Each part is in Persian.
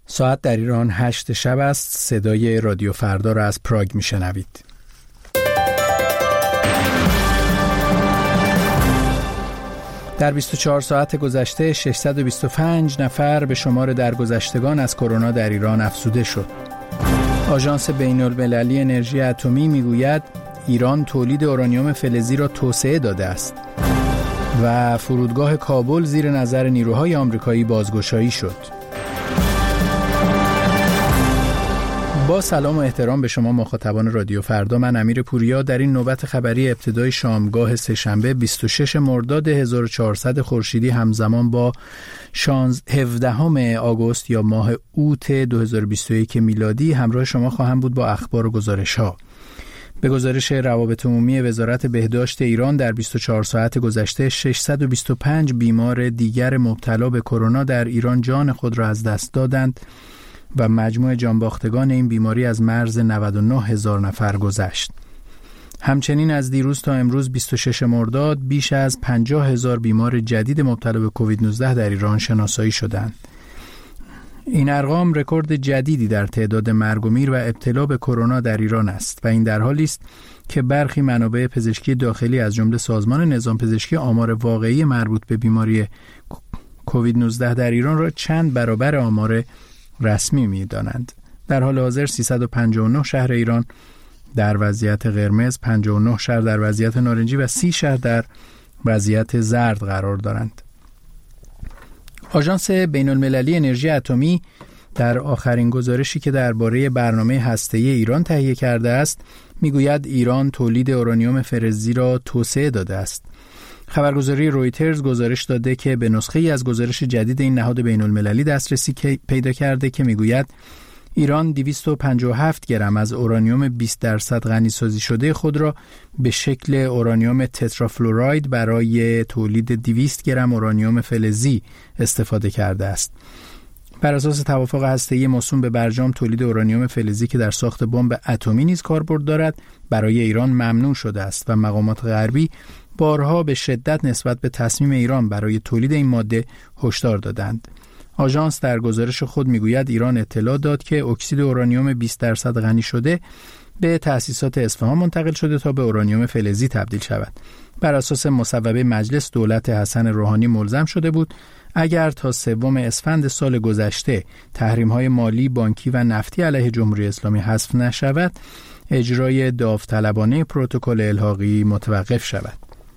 ساعت در ایران 8 شب است. صدای رادیو فردا را از پراگ میشنوید. در 24 ساعت گذشته 625 نفر به شمار درگذشتگان از کرونا در ایران افزوده شد. آژانس بین‌المللی انرژی اتمی میگوید ایران تولید اورانیوم فلزی را توسعه داده است و فرودگاه کابل زیر نظر نیروهای آمریکایی بازگشایی شد. با سلام و احترام به شما مخاطبان رادیو فردا، من امیر پوریا در این نوبت خبری ابتدای شامگاه سه‌شنبه 26 مرداد 1400 خورشیدی همزمان با 17 آگوست یا ماه اوت 2021 میلادی همراه شما خواهم بود با اخبار و گزارش‌ها. به گزارش روابط عمومی وزارت بهداشت ایران در 24 ساعت گذشته 625 بیمار دیگر مبتلا به کرونا در ایران جان خود را از دست دادند و مجموع جانباختگان این بیماری از مرز 99,000 نفر گذشت. همچنین از دیروز تا امروز 26 مرداد بیش از 50,000 بیمار جدید مبتلا به کووید 19 در ایران شناسایی شدند. این ارقام رکورد جدیدی در تعداد مرگ و میر و ابتلا به کرونا در ایران است و این در حالی است که برخی منابع پزشکی داخلی از جمله سازمان نظام پزشکی آمار واقعی مربوط به بیماری کووید 19 در ایران را چند برابر آمار رسمی می‌دانند. در حال حاضر 359 شهر ایران در وضعیت قرمز، 59 شهر در وضعیت نارنجی و 30 شهر در وضعیت زرد قرار دارند. آژانس بین‌المللی انرژی اتمی در آخرین گزارشی که درباره برنامه هسته‌ای ایران تهیه کرده است، میگوید ایران تولید اورانیوم فلزی را توسعه داده است. خبرگزاری رویترز گزارش داده که به نسخه‌ای از گزارش جدید این نهاد بین‌المللی دسترسی پیدا کرده که میگوید ایران 257 گرم از اورانیوم 20% غنی‌سازی شده خود را به شکل اورانیوم تترافلوراید برای تولید 200 گرم اورانیوم فلزی استفاده کرده است. بر اساس توافق هسته‌ای موسوم به برجام، تولید اورانیوم فلزی که در ساخت بمب اتمی نیز کاربرد دارد برای ایران ممنوع شده است و مقامات غربی بارها به شدت نسبت به تصمیم ایران برای تولید این ماده هشدار دادند. آژانس در گزارش خود میگوید ایران اطلاع داد که اکسید اورانیوم 20% غنی شده به تأسیسات اصفهان منتقل شده تا به اورانیوم فلزی تبدیل شود. بر اساس مصوبه مجلس، دولت حسن روحانی ملزم شده بود اگر تا 3 اسفند سال گذشته تحریم‌های مالی، بانکی و نفتی علیه جمهوری اسلامی حذف نشود، اجرای داوطلبانه پروتکل الحاقی متوقف شود.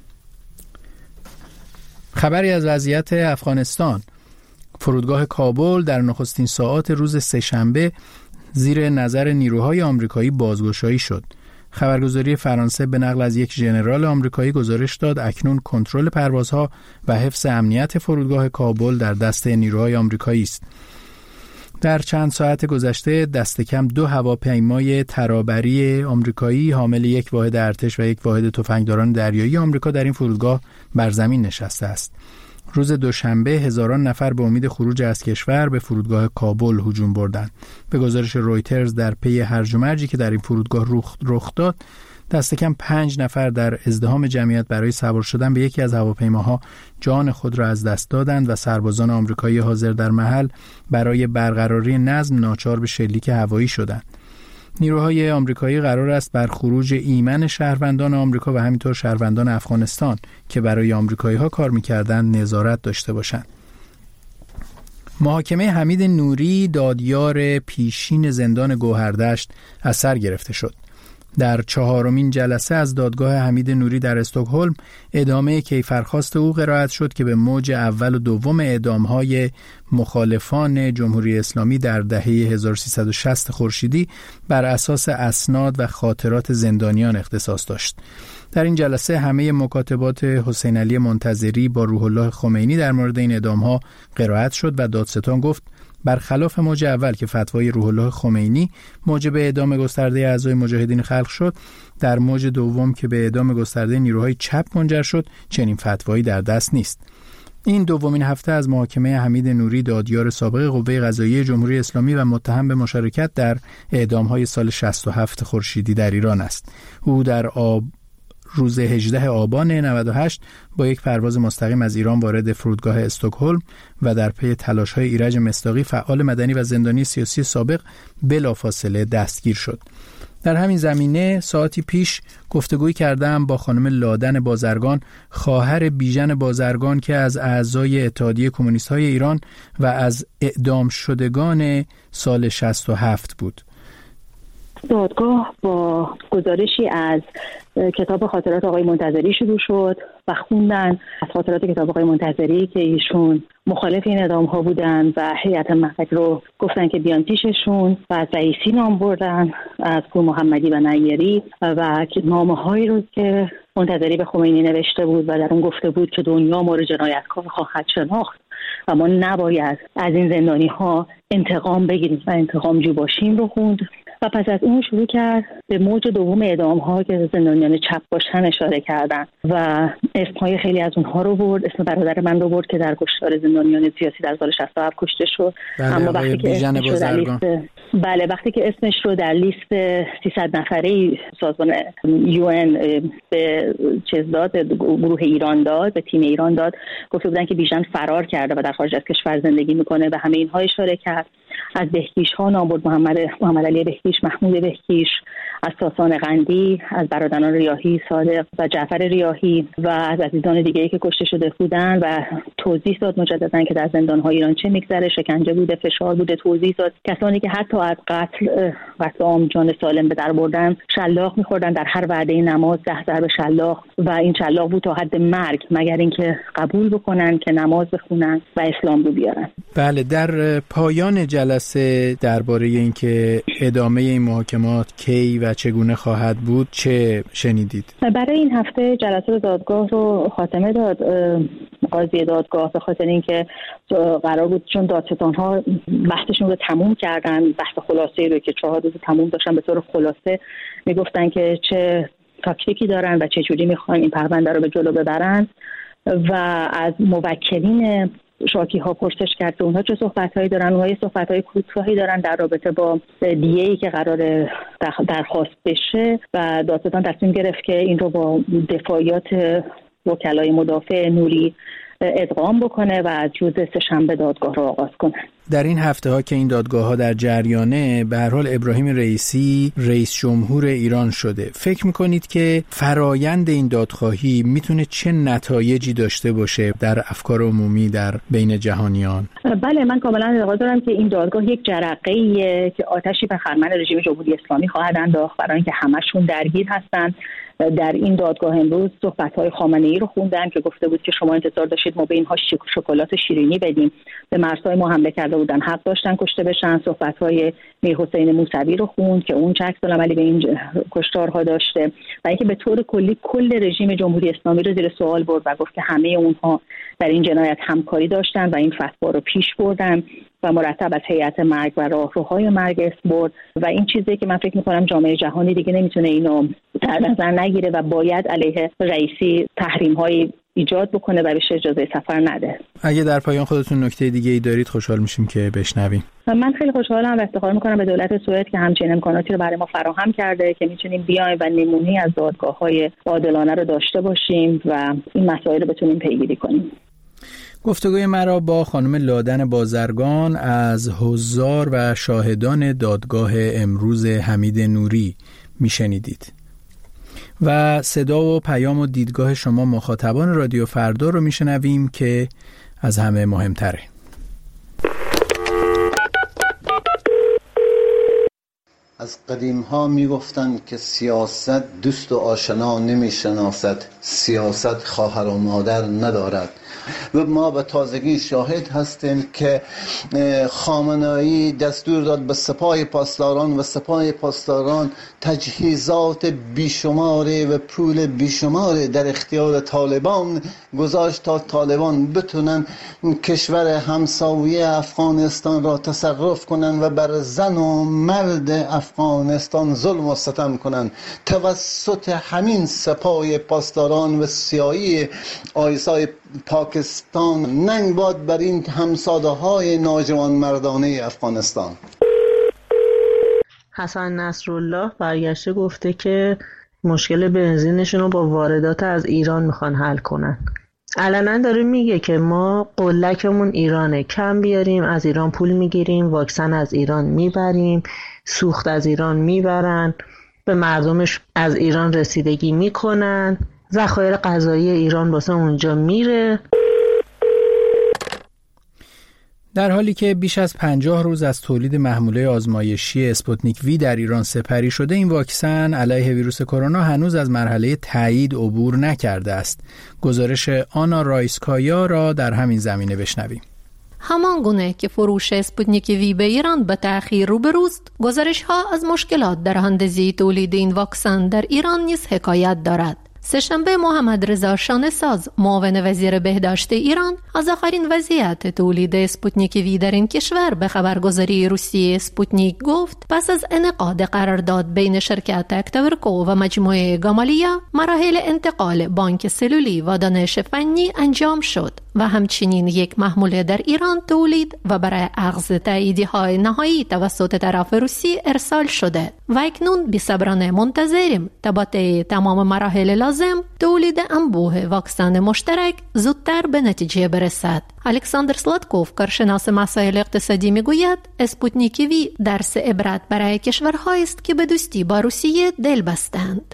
خبری از وضعیت افغانستان. فرودگاه کابل در نخستین ساعات روز سه‌شنبه زیر نظر نیروهای آمریکایی بازگشایی شد. خبرگزاری فرانسه به نقل از یک ژنرال آمریکایی گزارش داد اکنون کنترل پروازها و حفظ امنیت فرودگاه کابل در دست نیروهای آمریکایی است. در چند ساعت گذشته دست کم 2 هواپیمای ترابری آمریکایی حامل یک واحد ارتش و یک واحد تفنگداران دریایی آمریکا در این فرودگاه بر زمین نشسته است. روز دوشنبه هزاران نفر به امید خروج از کشور به فرودگاه کابل هجوم بردند. به گزارش رویترز در پی هرج و مرجی که در این فرودگاه رخ داد، دست کم 5 نفر در ازدحام جمعیت برای سوار شدن به یکی از هواپیماها جان خود را از دست دادند و سربازان آمریکایی حاضر در محل برای برقراری نظم ناچار به شلیک هوایی شدند. نیروهای آمریکایی قرار است بر خروج ایمن شهروندان آمریکا و همینطور شهروندان افغانستان که برای آمریکایی‌ها کار می‌کردند نظارت داشته باشند. محاکمه حمید نوری، دادیار پیشین زندان گوهردشت، از سر گرفته شد. در 4مین جلسه از دادگاه حمید نوری در استکهلم ادامه کیفرخواست او قرائت شد که به موج اول و دوم اعدام‌های مخالفان جمهوری اسلامی در دهه 1360 خورشیدی بر اساس اسناد و خاطرات زندانیان اختصاص داشت. در این جلسه همه مکاتبات حسین علی منتظری با روح الله خمینی در مورد این اعدام‌ها قرائت شد و دادستان گفت برخلاف موج اول که فتوای روح الله خمینی موجب اعدام گسترده اعضای مجاهدین خلق شد، در موج دوم که به اعدام گسترده نیروهای چپ منجر شد چنین فتوایی در دست نیست. این دومین هفته از محاکمه حمید نوری، دادیار سابق قوه قضاییه جمهوری اسلامی و متهم به مشارکت در اعدام‌های سال 67 خورشیدی در ایران است. او در روز 18 آبان 98 با یک پرواز مستقیم از ایران وارد فرودگاه استکهلم و در پی تلاش‌های ایرج مصداقی فعال مدنی و زندانی سیاسی سابق بلافاصله دستگیر شد. در همین زمینه ساعتی پیش گفتگوی کردم با خانم لادن بازرگان، خواهر بیژن بازرگان که از اعضای اتحادیه کمونیست‌های ایران و از اعدام شدگان سال 67 بود. دادگاه با گزارشی از کتاب خاطرات آقای منتظری شروع شد و خوندن از خاطرات کتاب آقای منتظری که ایشون مخالف این اعدام ها بودن و هیئت محضر رو گفتن که بیان پیششون و از رئیسی نام بردن، از پور محمدی و نیری و نامه هایی رو که منتظری به خمینی نوشته بود و در اون گفته بود که دنیا ما رو جنایتکار خواهد شناخت و ما نباید از این زندانی ها انتقام بگیریم و انتقام جو باشیم رو خوند و پس از اون شروع کرد به موج دوم اعدام ها که زندانیان چپ باشن اشاره کردن و اسمهای خیلی از اونها رو برد. اسم برادر من رو برد که در کشتار زندانیان سیاسی در سال 67 کشته شد. اما وقتی که اسمش رو در لیست وقتی که اسمش رو در لیست 300 نفره سازمان UN به گروه ایران داد، به تیم ایران داد، گفته بودن که بیژن فرار کرده و در خارج از کشور زندگی میکنه و همه اینها اشاره کرد. از بهکیش ها نام برد، محمد علی بهکیش، محمود بهکیش، از ساسان قندی، از برادران ریاحی، صادق و جعفر ریاحی و از عزیزان دیگه‌ای که کشته شده بودن و توضیح داد مجددا که در زندان‌های ایران چه میگذره، شکنجه بوده، فشار بوده. توضیح داد کسانی که حتی از قتل عام جان سالم به در بردن شلاق می‌خوردن، در هر وعده نماز 10 ضرب شلاق و این شلاق بود تا حد مرگ مگر اینکه قبول بکنن که نماز بخونن و اسلام رو بیارن. بله، در پایان جلسه درباره اینکه ادامه این محاکمات کی و چگونه خواهد بود چه شنیدید؟ برای این هفته جلسه دادگاه رو خاتمه داد قاضی دادگاه، به خاطر اینکه قرار بود چون دادستان‌ها بحثشون رو تموم کردن، بحث خلاصه‌ای رو که 4 روز تموم داشتن به طور خلاصه میگفتن که چه تاکتیکی دارن و چه جوری میخوان این پرونده رو به جلو ببرن و از موکلین شاکی ها پرسش کرد که اونها چه صحبت‌هایی دارن. اونها صحبت‌های کوتاهی دارن در رابطه با دیه‌ای که قرار درخواست بشه و دادستان تصمیم گرفت که این رو با دفاعیات وکلای مدافع نوری ادغام بکنه و از روز سه‌شنبه دادگاه رو آغاز کنه. در این هفته ها که این دادگاه ها در جریانه، به هر حال ابراهیم رئیسی رئیس جمهور ایران شده. فکر میکنید که فرایند این دادخواهی میتونه چه نتایجی داشته باشه در افکار عمومی در بین جهانیان؟ بله، من کاملا اعتقاد دارم که این دادگاه یک جرقه‌ایه که آتشی به خرمن رژیم جمهوری اسلامی خواهد انداخت، برای اینکه همشون درگیر هستن. در این دادگاه امروز صحبت‌های خامنه‌ای رو خوندن که گفته بود که شما انتظار داشتید ما به اینها شکلات شیرینی بدیم، به مرزهای ما حمله کرده بودن، حق داشتن کشته بشن. صحبت‌های میرحسین موسوی رو خوند که اون چه عکس‌العملی به این کشتارها داشته و اینکه به طور کلی کل رژیم جمهوری اسلامی رو زیر سوال برد و گفت که همه اونها در این جنایت همکاری داشتن و این فتوا رو پیش بردن و مرتب از هیئت مرگ و راهروهای مرگ اسم برد و این چیزی که من فکر می‌کنم جامعه جهانی دیگه نمیتونه اینو در نظر نگیره و باید علیه رئیسی تحریم‌های ایجاد بکنه و بهش اجازه سفر نده. اگه در پایان خودتون نکته دیگه‌ای دارید خوشحال میشیم که بشنویم. من خیلی خوشحالم و افتخار میکنم به دولت سوئد که همچین امکاناتی رو برای ما فراهم کرده که میتونیم بیایم و نمونه‌ای از دادگاه‌های عادلانه رو داشته باشیم و این مسائل رو بتونیم پیگیری کنیم. گفتگوی مرا با خانم لادن بازرگان از حضار و شاهدان دادگاه امروز حمید نوری میشنیدید و صدا و پیام و دیدگاه شما مخاطبان رادیو فردا رو میشنویم که از همه مهمتره. از قدیم ها می گفتند که سیاست دوست و آشنا نمی شناسد، سیاست خواهر و مادر ندارد و ما به تازگی شاهد هستیم که خامنه‌ای دستور داد به سپاه پاسداران و سپاه پاسداران تجهیزات بیشماری و پول بیشماری در اختیار طالبان گذاشت تا طالبان بتونن کشور همسایه افغانستان را تصرف کنن و بر زن و مرد افغانستان ظلم و ستم کنن. توسط همین سپاه پاسداران و سیایی آیسای پاکستان ننگ باد بر این همساده های ناجوان مردانه افغانستان. حسن نصرالله برگشته گفته که مشکل بنزینشون رو با واردات از ایران میخوان حل کنن. علنا داره میگه که ما قلکمون ایرانه، کم بیاریم، از ایران پول میگیریم، واکسن از ایران میبریم، سوخت از ایران میبرن، به مردمش از ایران رسیدگی میکنن، ذخایر غذایی ایران واسه اونجا میره. در حالی که بیش از 50 روز از تولید محموله آزمایشی اسپوتنیک وی در ایران سپری شده، این واکسن علیه ویروس کرونا هنوز از مرحله تایید عبور نکرده است. گزارش آنا رایسکایا را در همین زمینه بشنویم. همان گونه که فروش اسپوتنیک وی به ایران به تأخیر روبروست، گزارش‌ها از مشکلات در اندازه تولید این واکسن در ایران نیز حکایت دارد. سه‌شنبه محمد رضا شانه‌ساز، معاون وزیر بهداشت ایران، از آخرین وضعیت تولید اسپوتنیک وی در این کشور به خبرگزاری روسیه اسپوتنیک گفت پس از انعقاد قرارداد بین شرکت اکتاورکو و مجموعه گامالیا، مراحل انتقال بانک سلولی و دانش فنی انجام شد و همچنین یک محموله در ایران تولید و برای اخذ تاییدیه‌های نهایی توسط طرف روسی ارسال شده و اکنون بی‌صبرانه منتظریم تا با تمام مراحل لازم تولید انبوه واکسن مشترک زودتر به نتیجه برسد. الکساندر سلاتکوف، کارشناس مسائل اقتصادی، میگوید اسپوتنیک وی درس عبرت برای کشورهایی است که به دوستی با روسیه دل بستند.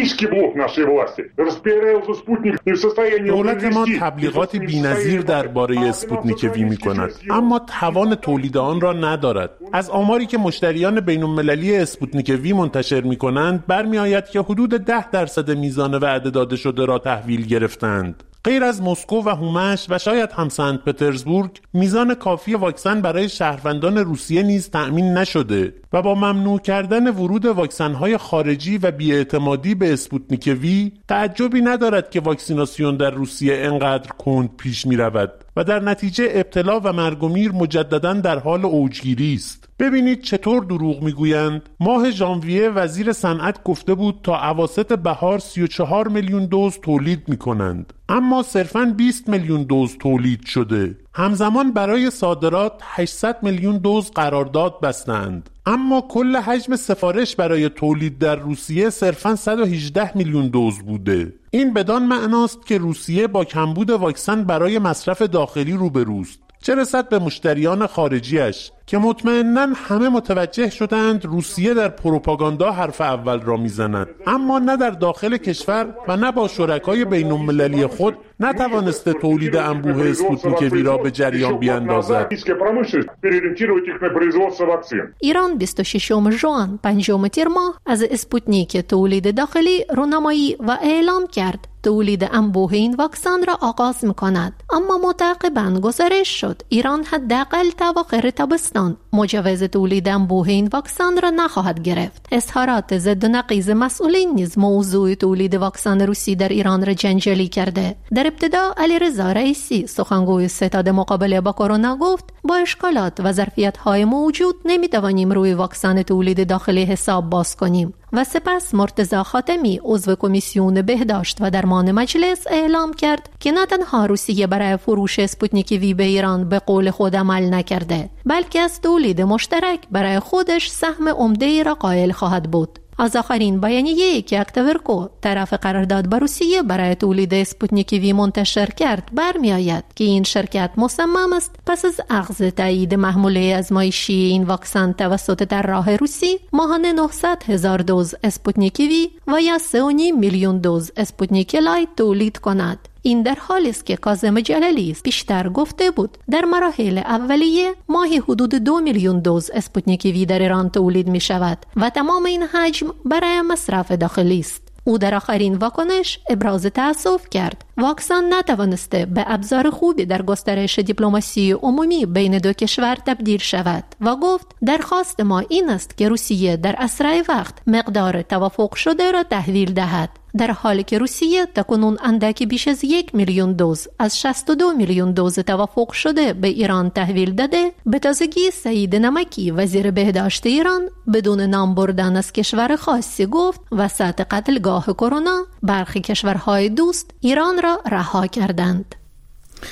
دولت ما تبلیغات بی‌نظیر درباره اسپوتنیک وی می‌کند، اما توان تولید آن را ندارد. از آماری که مشتریان بین‌المللی اسپوتنیک وی منتشر می‌کنند برمی‌آید که حدود 10% میزان وعده داده شده را تحویل گرفتند. غیر از مسکو و هومش و شاید هم سنت پترزبورگ، میزان کافی واکسن برای شهروندان روسیه نیز تأمین نشده و با ممنوع کردن ورود واکسن‌های خارجی و بی‌اعتمادی به اسپوتنیک وی، تعجبی ندارد که واکسیناسیون در روسیه انقدر کند پیش می‌رود و در نتیجه ابتلا و مرگ و میر مجدداً در حال اوجگیری است. ببینید چطور دروغ میگویند. ماه ژانویه وزیر صنعت گفته بود تا اواسط بهار 34 میلیون دوز تولید میکنند، اما صرفاً 20 میلیون دوز تولید شده. همزمان برای صادرات 800 میلیون دوز قرارداد بستند، اما کل حجم سفارش برای تولید در روسیه صرفاً 118 میلیون دوز بوده. این بدان معناست که روسیه با کمبود واکسن برای مصرف داخلی روبروست، چه رسد به مشتریان خارجیش که مطمئناً همه متوجه شدند روسیه در پروپاگاندا حرف اول را میزند، اما نه در داخل کشور و نه با شرکای بین‌المللی خود نتوانسته تولید انبوه اسپوتنیک وی را به جریان بیاندازد. ایران 26 ژوئن، 5 تیر ماه، از اسپوتنیک تولید داخلی رونمایی و اعلام کرد تولید انبوه این واکسن را آغاز می‌کند، اما متعاقباً گزارش شد ایران حداقل تا آخر تابستان مجوز تولید انبوه این واکسن را نخواهد گرفت. اظهارات ضد و نقیض مسئولین نیز موضوع تولید واکسن روسی در ایران را جنجالی کرده. در ابتدا علیرضا رئیسی، سخنگوی ستاد مقابله با کرونا، گفت با اشکالات و ظرفیت‌های موجود نمی‌توانیم روی واکسن تولید داخلی حساب باز کنیم. و سپس مرتضی خاتمی، عضو کمیسیون بهداشت و درمان مجلس، اعلام کرد که نه تنها روسیه برای فروش اسپوتنیک وی به ایران به قول خود عمل نکرده، بلکه از تولید مشترک برای خودش سهم عمده‌ای را قائل خواهد بود. از آخرین بیانیه‌ای که اکتاورکو، طرف قرارداد با روسیه، برای تولید اسپوتنیک وی منتشر کرد برمی آید که این شرکت مصمم است پس از اخذ تایید محموله آزمایشی این واکسن توسط طراح روسی، ماهانه 900,000 دوز اسپوتنیک وی و یا 3.5 میلیون دوز اسپوتنیک لایت تولید کند. این در حالی است که کاظم جلالی پیشتر گفته بود در مراحل اولیه ماهی حدود 2 میلیون دوز اسپوتنیک وی در ایران تولید می شود و تمام این حجم برای مصرف داخلی است. او در آخرین واکنش ابراز تأسف کرد واکسن نتوانسته به ابزار خوبی در گسترش دیپلماسی عمومی بین دو کشور تبدیل شود و گفت درخواست ما این است که روسیه در اسرع وقت مقدار توافق شده را تحویل دهد، در حالی که روسیه تاکنون اندکی بیش از 1 میلیون دوز از 62 میلیون دوز توافق شده به ایران تحویل داده. به تازگی سعید نمکی، وزیر بهداشت ایران، بدون نام بردن از کشور خاصی گفت وسط قتلگاه کرونا برخی کشورهای دوست ایران را رها کردند.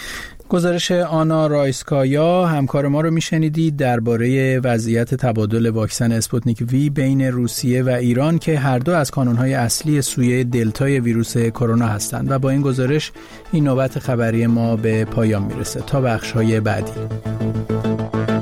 گزارش آنا رایسکایا همکار ما رو میشنیدید درباره وضعیت تبادل واکسن اسپوتنیک وی بین روسیه و ایران که هر دو از کانونهای اصلی سویه دلتای ویروس کرونا هستند. و با این گزارش این نوبت خبری ما به پایان میرسه. تا بخش‌های بعدی.